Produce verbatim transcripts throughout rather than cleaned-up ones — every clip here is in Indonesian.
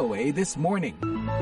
O A This Morning.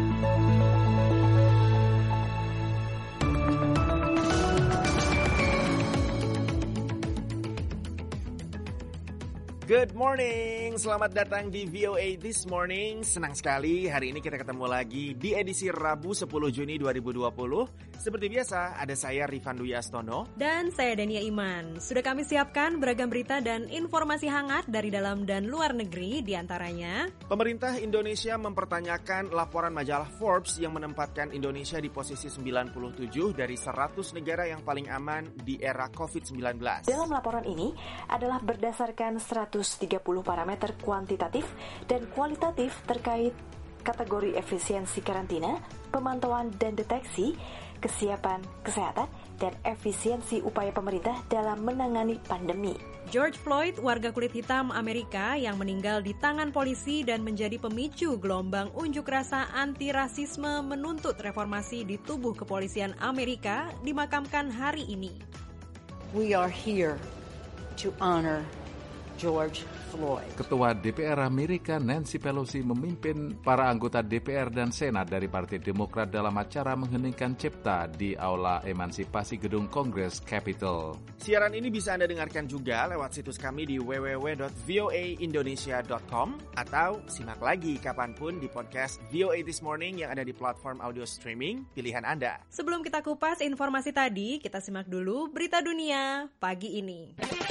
Good morning, selamat datang di V O A This Morning. Senang sekali hari ini kita ketemu lagi di edisi Rabu sepuluh Juni dua ribu dua puluh. Seperti biasa, ada saya Rifan Dwi Astono dan saya Dania Iman. Sudah kami siapkan beragam berita dan informasi hangat dari dalam dan luar negeri, diantaranya pemerintah Indonesia mempertanyakan laporan majalah Forbes yang menempatkan Indonesia di posisi sembilan puluh tujuh dari seratus negara yang paling aman di era covid sembilan belas. Dalam laporan ini adalah berdasarkan seratus tiga puluh parameter kuantitatif dan kualitatif terkait kategori efisiensi karantina, pemantauan dan deteksi, kesiapan kesehatan, dan efisiensi upaya pemerintah dalam menangani pandemi. George Floyd, warga kulit hitam Amerika yang meninggal di tangan polisi dan menjadi pemicu gelombang unjuk rasa anti-rasisme menuntut reformasi di tubuh kepolisian Amerika, dimakamkan hari ini. We are here to honor George Floyd. Ketua D P R Amerika Nancy Pelosi memimpin para anggota D P R dan Senat dari Partai Demokrat dalam acara mengheningkan cipta di Aula Emansipasi Gedung Kongres Capitol. Siaran ini bisa Anda dengarkan juga lewat situs kami di w w w dot v o a indonesia dot com atau simak lagi kapanpun di podcast V O A This Morning yang ada di platform audio streaming pilihan Anda. Sebelum kita kupas informasi tadi, kita simak dulu berita dunia pagi ini.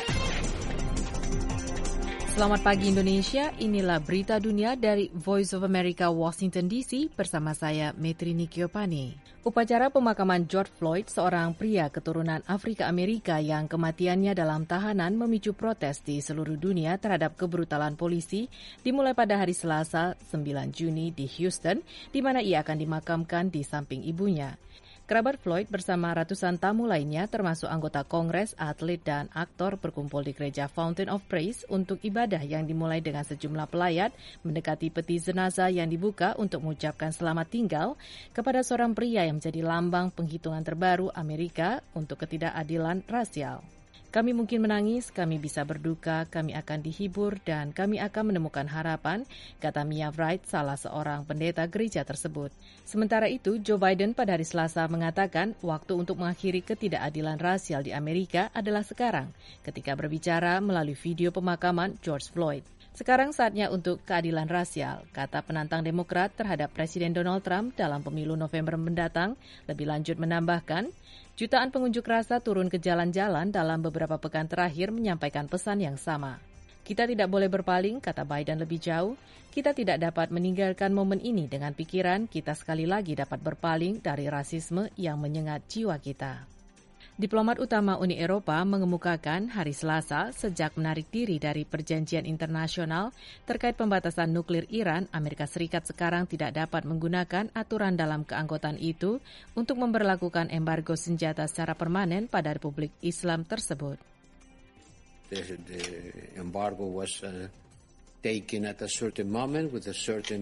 Selamat pagi Indonesia, inilah berita dunia dari Voice of America Washington D C bersama saya Metrini Kiopani. Upacara pemakaman George Floyd, seorang pria keturunan Afrika Amerika yang kematiannya dalam tahanan memicu protes di seluruh dunia terhadap kebrutalan polisi, dimulai pada hari Selasa sembilan Juni di Houston, di mana ia akan dimakamkan di samping ibunya. Kerabat Floyd bersama ratusan tamu lainnya termasuk anggota Kongres, atlet, dan aktor berkumpul di gereja Fountain of Praise untuk ibadah yang dimulai dengan sejumlah pelayat mendekati peti jenazah yang dibuka untuk mengucapkan selamat tinggal kepada seorang pria yang menjadi lambang penghitungan terbaru Amerika untuk ketidakadilan rasial. Kami mungkin menangis, kami bisa berduka, kami akan dihibur, dan kami akan menemukan harapan, kata Mia Wright, salah seorang pendeta gereja tersebut. Sementara itu, Joe Biden pada hari Selasa mengatakan waktu untuk mengakhiri ketidakadilan rasial di Amerika adalah sekarang, ketika berbicara melalui video pemakaman George Floyd. Sekarang saatnya untuk keadilan rasial, kata penantang Demokrat terhadap Presiden Donald Trump dalam pemilu November mendatang. Lebih lanjut menambahkan, jutaan pengunjuk rasa turun ke jalan-jalan dalam beberapa pekan terakhir menyampaikan pesan yang sama. Kita tidak boleh berpaling, kata Biden lebih jauh. Kita tidak dapat meninggalkan momen ini dengan pikiran kita sekali lagi dapat berpaling dari rasisme yang menyengat jiwa kita. Diplomat utama Uni Eropa mengemukakan hari Selasa sejak menarik diri dari perjanjian internasional terkait pembatasan nuklir Iran, Amerika Serikat sekarang tidak dapat menggunakan aturan dalam keanggotaan itu untuk memberlakukan embargo senjata secara permanen pada Republik Islam tersebut. The, the embargo was uh, taken at a certain moment with a certain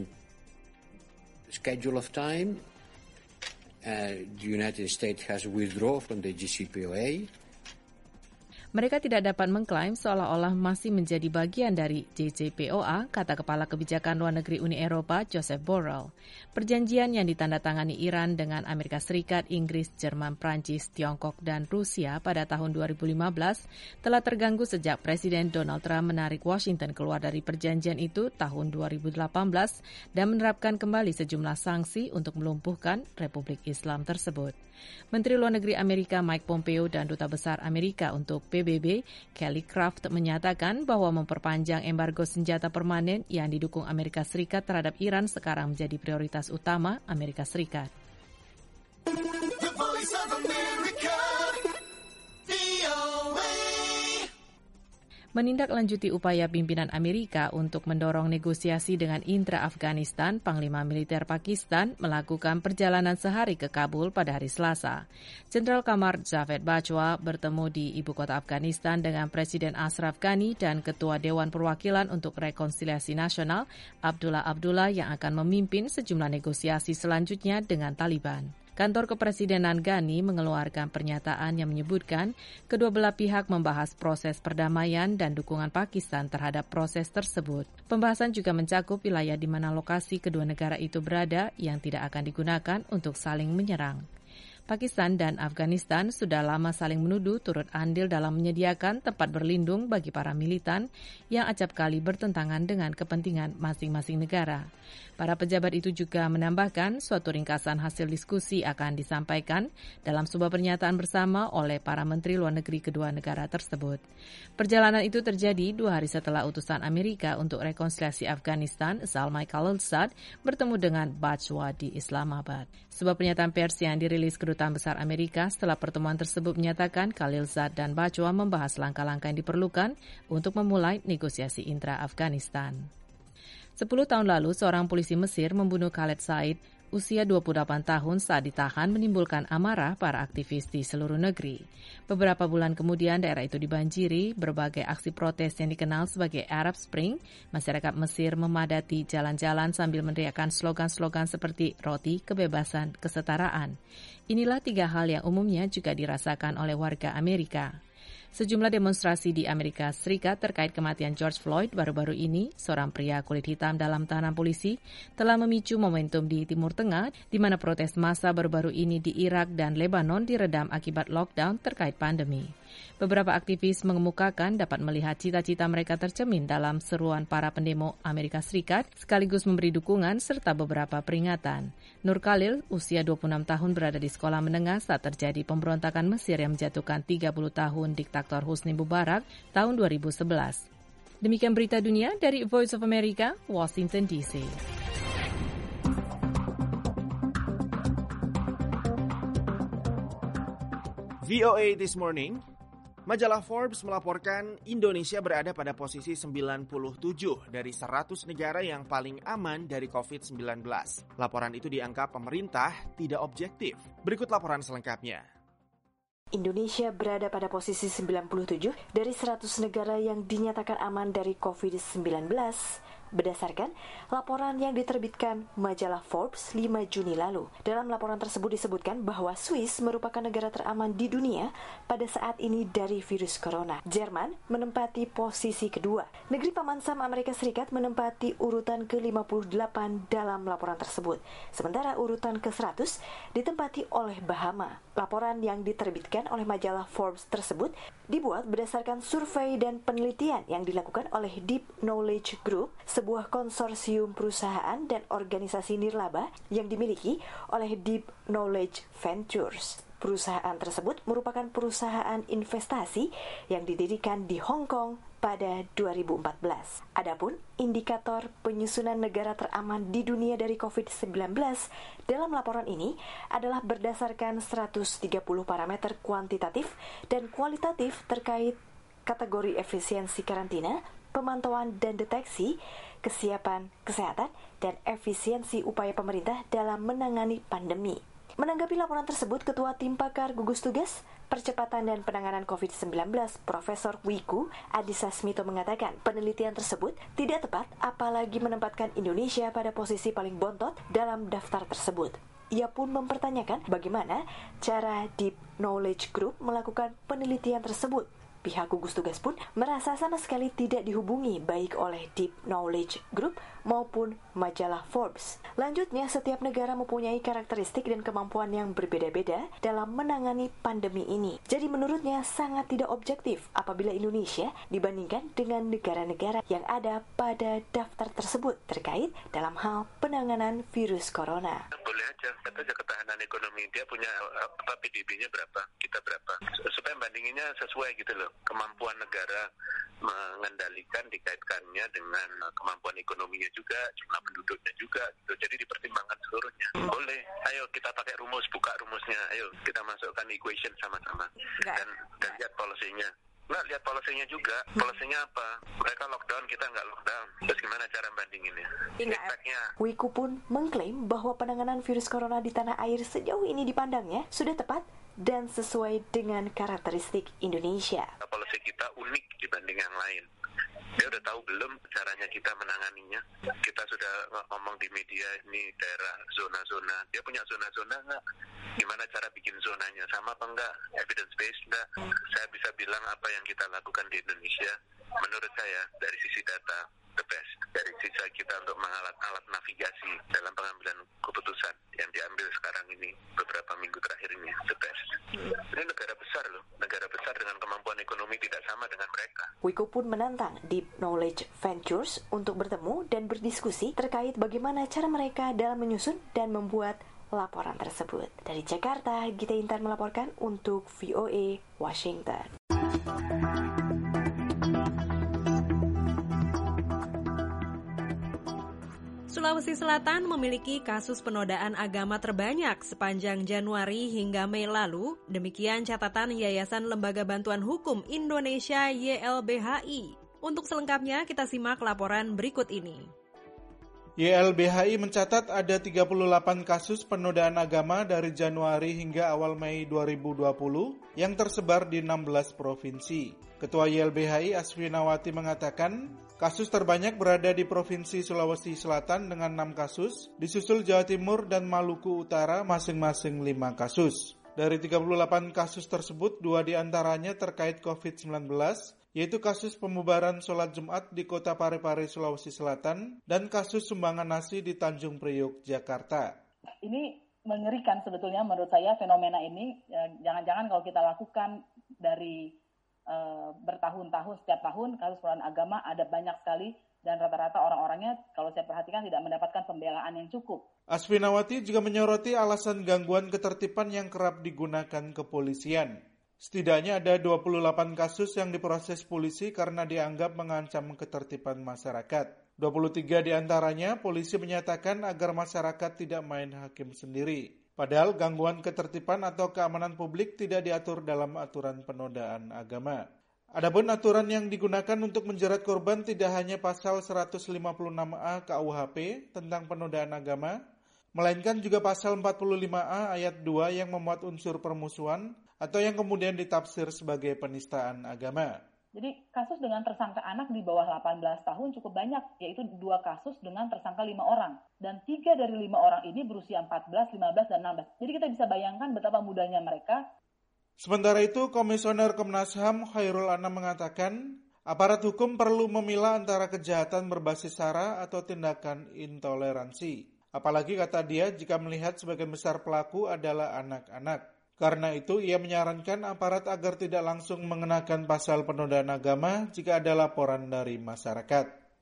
schedule of time. Uh, the United States has withdrawn from the J C P O A. Mereka tidak dapat mengklaim seolah-olah masih menjadi bagian dari J C P O A, kata Kepala Kebijakan Luar Negeri Uni Eropa, Joseph Borrell. Perjanjian yang ditandatangani Iran dengan Amerika Serikat, Inggris, Jerman, Prancis, Tiongkok, dan Rusia pada tahun dua ribu lima belas telah terganggu sejak Presiden Donald Trump menarik Washington keluar dari perjanjian itu tahun dua ribu delapan belas dan menerapkan kembali sejumlah sanksi untuk melumpuhkan Republik Islam tersebut. Menteri Luar Negeri Amerika Mike Pompeo dan Duta Besar Amerika untuk P B B, Kelly Craft, menyatakan bahwa memperpanjang embargo senjata permanen yang didukung Amerika Serikat terhadap Iran sekarang menjadi prioritas utama Amerika Serikat. The Voice of America, V O A. Menindaklanjuti upaya pimpinan Amerika untuk mendorong negosiasi dengan intra-Afghanistan, Panglima Militer Pakistan melakukan perjalanan sehari ke Kabul pada hari Selasa. Jenderal Qamar Javed Bajwa bertemu di ibu kota Afghanistan dengan Presiden Ashraf Ghani dan Ketua Dewan Perwakilan untuk Rekonsiliasi Nasional, Abdullah Abdullah, yang akan memimpin sejumlah negosiasi selanjutnya dengan Taliban. Kantor Kepresidenan Ghani mengeluarkan pernyataan yang menyebutkan kedua belah pihak membahas proses perdamaian dan dukungan Pakistan terhadap proses tersebut. Pembahasan juga mencakup wilayah di mana lokasi kedua negara itu berada yang tidak akan digunakan untuk saling menyerang. Pakistan dan Afghanistan sudah lama saling menuduh turut andil dalam menyediakan tempat berlindung bagi para militan yang acap kali bertentangan dengan kepentingan masing-masing negara. Para pejabat itu juga menambahkan suatu ringkasan hasil diskusi akan disampaikan dalam sebuah pernyataan bersama oleh para menteri luar negeri kedua negara tersebut. Perjalanan itu terjadi dua hari setelah utusan Amerika untuk rekonsiliasi Afghanistan, Zalmay Khalilzad, bertemu dengan Bajwa di Islamabad. Sebuah pernyataan pers yang dirilis Kedutaan Besar Amerika setelah pertemuan tersebut menyatakan Khalilzad dan Bajwa membahas langkah-langkah yang diperlukan untuk memulai negosiasi intra-Afghanistan. Sepuluh tahun lalu, seorang polisi Mesir membunuh Khaled Said, usia dua puluh delapan tahun, saat ditahan menimbulkan amarah para aktivis di seluruh negeri. Beberapa bulan kemudian, daerah itu dibanjiri berbagai aksi protes yang dikenal sebagai Arab Spring. Masyarakat Mesir memadati jalan-jalan sambil meneriakkan slogan-slogan seperti roti, kebebasan, kesetaraan. Inilah tiga hal yang umumnya juga dirasakan oleh warga Amerika. Sejumlah demonstrasi di Amerika Serikat terkait kematian George Floyd baru-baru ini, seorang pria kulit hitam dalam tahanan polisi, telah memicu momentum di Timur Tengah, di mana protes massa baru-baru ini di Irak dan Lebanon diredam akibat lockdown terkait pandemi. Beberapa aktivis mengemukakan dapat melihat cita-cita mereka tercermin dalam seruan para pendemo Amerika Serikat, sekaligus memberi dukungan serta beberapa peringatan. Nur Khalil, usia dua puluh enam tahun, berada di sekolah menengah saat terjadi pemberontakan Mesir yang menjatuhkan tiga puluh tahun diktator Husni Mubarak tahun dua ribu sebelas. Demikian berita dunia dari Voice of America, Washington D C. V O A This Morning, majalah Forbes melaporkan Indonesia berada pada posisi sembilan puluh tujuh dari seratus negara yang paling aman dari covid sembilan belas. Laporan itu dianggap pemerintah tidak objektif. Berikut laporan selengkapnya. Indonesia berada pada posisi sembilan puluh tujuh dari seratus negara yang dinyatakan aman dari covid sembilan belas. Berdasarkan laporan yang diterbitkan majalah Forbes lima Juni lalu. Dalam laporan tersebut disebutkan bahwa Swiss merupakan negara teraman di dunia pada saat ini dari virus corona. Jerman menempati posisi kedua. Negeri Paman Sam Amerika Serikat menempati urutan ke lima puluh delapan dalam laporan tersebut. Sementara urutan ke seratus ditempati oleh Bahama. Laporan yang diterbitkan oleh majalah Forbes tersebut dibuat berdasarkan survei dan penelitian yang dilakukan oleh Deep Knowledge Group, sebuah konsorsium perusahaan dan organisasi nirlaba yang dimiliki oleh Deep Knowledge Ventures. Perusahaan tersebut merupakan perusahaan investasi yang didirikan di Hong Kong pada dua ribu empat belas. Adapun indikator penyusunan negara teraman di dunia dari covid sembilan belas dalam laporan ini adalah berdasarkan seratus tiga puluh parameter kuantitatif dan kualitatif terkait kategori efisiensi karantina, pemantauan dan deteksi, kesiapan kesehatan, dan efisiensi upaya pemerintah dalam menangani pandemi. Menanggapi laporan tersebut, Ketua Tim Pakar Gugus Tugas Percepatan dan Penanganan covid sembilan belas, Profesor Wiku Adhisa Smito mengatakan penelitian tersebut tidak tepat apalagi menempatkan Indonesia pada posisi paling bontot dalam daftar tersebut. Ia pun mempertanyakan bagaimana cara Deep Knowledge Group melakukan penelitian tersebut. Pihak gugus tugas pun merasa sama sekali tidak dihubungi baik oleh Deep Knowledge Group maupun majalah Forbes. Lanjutnya, setiap negara mempunyai karakteristik dan kemampuan yang berbeda-beda dalam menangani pandemi ini. Jadi menurutnya sangat tidak objektif apabila Indonesia dibandingkan dengan negara-negara yang ada pada daftar tersebut terkait dalam hal penanganan virus corona. Boleh aja, kata aja ketahanan ekonomi dia punya apa P D B-nya berapa, kita berapa, supaya bandinginnya sesuai gitu loh. Kemampuan negara mengendalikan dikaitkannya dengan kemampuan ekonominya juga, jumlah penduduknya juga gitu. Jadi dipertimbangkan seluruhnya. Boleh, ayo kita pakai rumus, buka rumusnya, ayo kita masukkan equation sama-sama dan dan lihat polisinya. Nggak, lihat polisinya juga. Polisinya apa? Mereka lockdown, kita nggak lockdown. Terus gimana cara bandinginnya? Impactnya. Wiku pun mengklaim bahwa penanganan virus corona di tanah air sejauh ini dipandangnya sudah tepat dan sesuai dengan karakteristik Indonesia. Polisi kita unik dibanding yang lain. Dia udah tahu belum caranya kita menanganinya? Kita sudah ngomong di media ini daerah zona-zona. Dia punya zona-zona nggak? Gimana cara bikin zonanya? Sama apa enggak? Evidence based enggak? Saya bisa bilang apa yang kita lakukan di Indonesia, menurut saya dari sisi data the best. Dari sisi kita untuk mengalat-alat navigasi dalam pengambilan keputusan yang diambil sekarang ini beberapa minggu terakhir ini the best. Ini negara besar loh, negara besar dengan kemampuan ekonomi tidak sama dengan mereka. Wiko pun menantang Deep Knowledge Ventures untuk bertemu dan berdiskusi terkait bagaimana cara mereka dalam menyusun dan membuat laporan tersebut. Dari Jakarta, Gita Intan melaporkan untuk V O A Washington. Sulawesi Selatan memiliki kasus penodaan agama terbanyak sepanjang Januari hingga Mei lalu. Demikian catatan Yayasan Lembaga Bantuan Hukum Indonesia Y L B H I. Untuk selengkapnya kita simak laporan berikut ini. Y L B H I mencatat ada tiga puluh delapan kasus penodaan agama dari Januari hingga awal Mei dua ribu dua puluh yang tersebar di enam belas provinsi. Ketua Y L B H I Asfinawati mengatakan, kasus terbanyak berada di Provinsi Sulawesi Selatan dengan enam kasus, disusul Jawa Timur dan Maluku Utara masing-masing lima kasus. Dari tiga puluh delapan kasus tersebut, dua diantaranya terkait covid sembilan belas, yaitu kasus pembubaran sholat Jumat di Kota Parepare, Sulawesi Selatan, dan kasus sumbangan nasi di Tanjung Priok, Jakarta. Ini mengerikan sebetulnya menurut saya fenomena ini, jangan-jangan kalau kita lakukan dari Uh, bertahun-tahun, setiap tahun kasus penodaan agama ada banyak sekali dan rata-rata orang-orangnya kalau saya perhatikan tidak mendapatkan pembelaan yang cukup. Asfinawati juga menyoroti alasan gangguan ketertiban yang kerap digunakan kepolisian. Setidaknya ada dua puluh delapan kasus yang diproses polisi karena dianggap mengancam ketertiban masyarakat. dua puluh tiga diantaranya polisi menyatakan agar masyarakat tidak main hakim sendiri. Padahal gangguan ketertiban atau keamanan publik tidak diatur dalam aturan penodaan agama. Adapun aturan yang digunakan untuk menjerat korban tidak hanya pasal seratus lima puluh enam A K U H P tentang penodaan agama, melainkan juga pasal empat puluh lima A ayat dua yang memuat unsur permusuhan atau yang kemudian ditafsir sebagai penistaan agama. Jadi kasus dengan tersangka anak di bawah delapan belas tahun cukup banyak, yaitu dua kasus dengan tersangka lima orang. Dan tiga dari lima orang ini berusia empat belas, lima belas, dan enam belas. Jadi kita bisa bayangkan betapa mudanya mereka. Sementara itu, Komisioner Komnas H A M Khairul Anam mengatakan, aparat hukum perlu memilah antara kejahatan berbasis sara atau tindakan intoleransi. Apalagi kata dia, jika melihat sebagian besar pelaku adalah anak-anak. Karena itu, ia menyarankan aparat agar tidak langsung mengenakan pasal penodaan agama jika ada laporan dari masyarakat.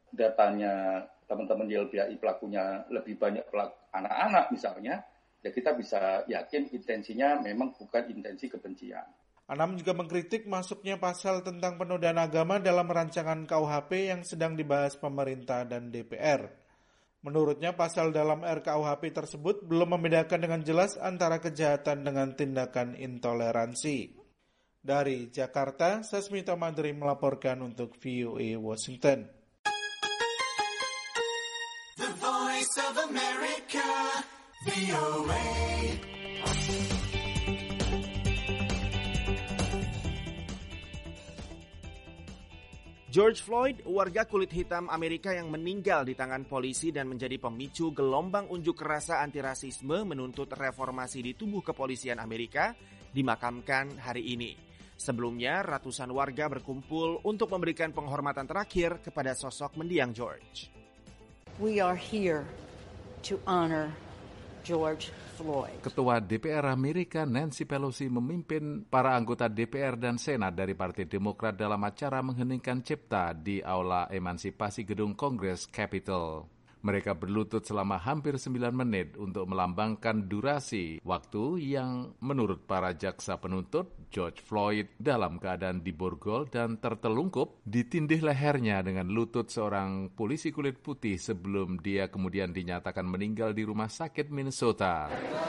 Datanya teman-teman Y L B H I pelakunya lebih banyak pelaku anak-anak misalnya, ya kita bisa yakin intensinya memang bukan intensi kebencian. Anam juga mengkritik masuknya pasal tentang penodaan agama dalam rancangan K U H P yang sedang dibahas pemerintah dan D P R. Menurutnya pasal dalam R K U H P tersebut belum membedakan dengan jelas antara kejahatan dengan tindakan intoleransi. Dari Jakarta, Sasmita Madri melaporkan untuk V O A Washington. The Voice of America, V O A. George Floyd, warga kulit hitam Amerika yang meninggal di tangan polisi dan menjadi pemicu gelombang unjuk rasa antirasisme menuntut reformasi di tubuh kepolisian Amerika, dimakamkan hari ini. Sebelumnya, ratusan warga berkumpul untuk memberikan penghormatan terakhir kepada sosok mendiang George. We are here to honor George Floyd. Ketua D P R Amerika Nancy Pelosi memimpin para anggota D P R dan Senat dari Partai Demokrat dalam acara mengheningkan cipta di Aula Emansipasi Gedung Kongres Capitol. Mereka berlutut selama hampir sembilan menit untuk melambangkan durasi waktu yang menurut para jaksa penuntut, George Floyd dalam keadaan diborgol dan tertelungkup ditindih lehernya dengan lutut seorang polisi kulit putih sebelum dia kemudian dinyatakan meninggal di rumah sakit Minnesota.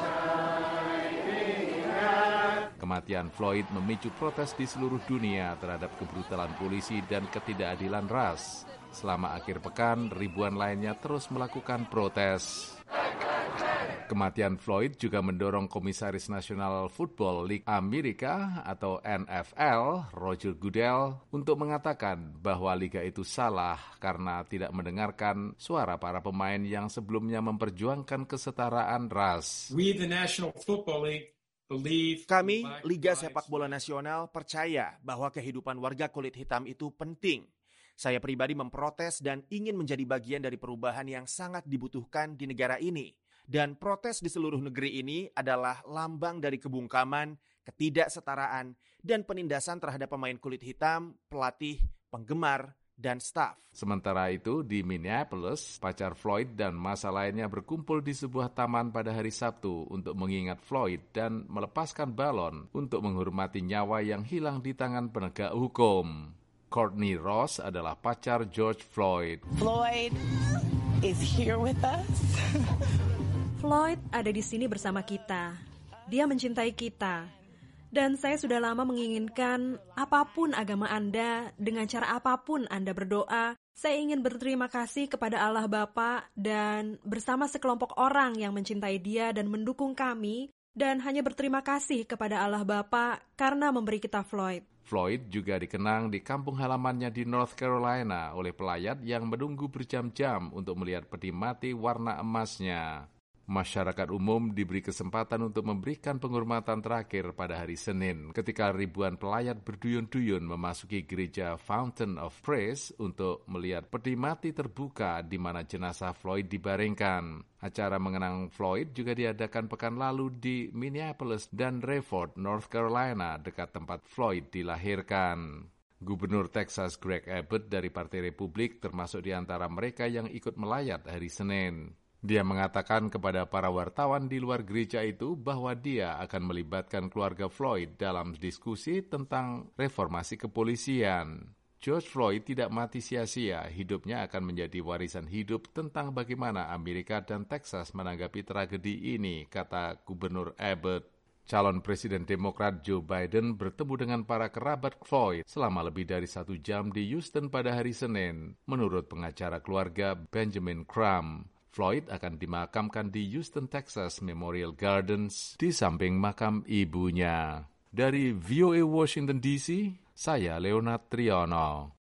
Kematian Floyd memicu protes di seluruh dunia terhadap kebrutalan polisi dan ketidakadilan ras. Selama akhir pekan, ribuan lainnya terus melakukan protes. Kematian Floyd juga mendorong Komisaris Nasional Football League Amerika atau N F L, Roger Goodell, untuk mengatakan bahwa liga itu salah karena tidak mendengarkan suara para pemain yang sebelumnya memperjuangkan kesetaraan ras. We, the National Football League, believe... Kami, Liga Sepak Bola Nasional, percaya bahwa kehidupan warga kulit hitam itu penting. Saya pribadi memprotes dan ingin menjadi bagian dari perubahan yang sangat dibutuhkan di negara ini. Dan protes di seluruh negeri ini adalah lambang dari kebungkaman, ketidaksetaraan, dan penindasan terhadap pemain kulit hitam, pelatih, penggemar, dan staf. Sementara itu, di Minneapolis, pacar Floyd dan massa lainnya berkumpul di sebuah taman pada hari Sabtu untuk mengingat Floyd dan melepaskan balon untuk menghormati nyawa yang hilang di tangan penegak hukum. Courtney Ross adalah pacar George Floyd. Floyd is here with us. Floyd ada di sini bersama kita. Dia mencintai kita. Dan saya sudah lama menginginkan apapun agama Anda, dengan cara apapun Anda berdoa, saya ingin berterima kasih kepada Allah Bapa dan bersama sekelompok orang yang mencintai Dia dan mendukung kami, dan hanya berterima kasih kepada Allah Bapa karena memberi kita Floyd. Floyd juga dikenang di kampung halamannya di North Carolina oleh pelayat yang menunggu berjam-jam untuk melihat peti mati warna emasnya. Masyarakat umum diberi kesempatan untuk memberikan penghormatan terakhir pada hari Senin ketika ribuan pelayat berduyun-duyun memasuki gereja Fountain of Praise untuk melihat peti mati terbuka di mana jenazah Floyd dibaringkan. Acara mengenang Floyd juga diadakan pekan lalu di Minneapolis dan Rayford, North Carolina, dekat tempat Floyd dilahirkan. Gubernur Texas Greg Abbott dari Partai Republik termasuk di antara mereka yang ikut melayat hari Senin. Dia mengatakan kepada para wartawan di luar gereja itu bahwa dia akan melibatkan keluarga Floyd dalam diskusi tentang reformasi kepolisian. George Floyd tidak mati sia-sia, hidupnya akan menjadi warisan hidup tentang bagaimana Amerika dan Texas menanggapi tragedi ini, kata Gubernur Abbott. Calon Presiden Demokrat Joe Biden bertemu dengan para kerabat Floyd selama lebih dari satu jam di Houston pada hari Senin, menurut pengacara keluarga Benjamin Crumb. Floyd akan dimakamkan di Houston, Texas Memorial Gardens di samping makam ibunya. Dari V O A Washington D C, saya Leonard Triono.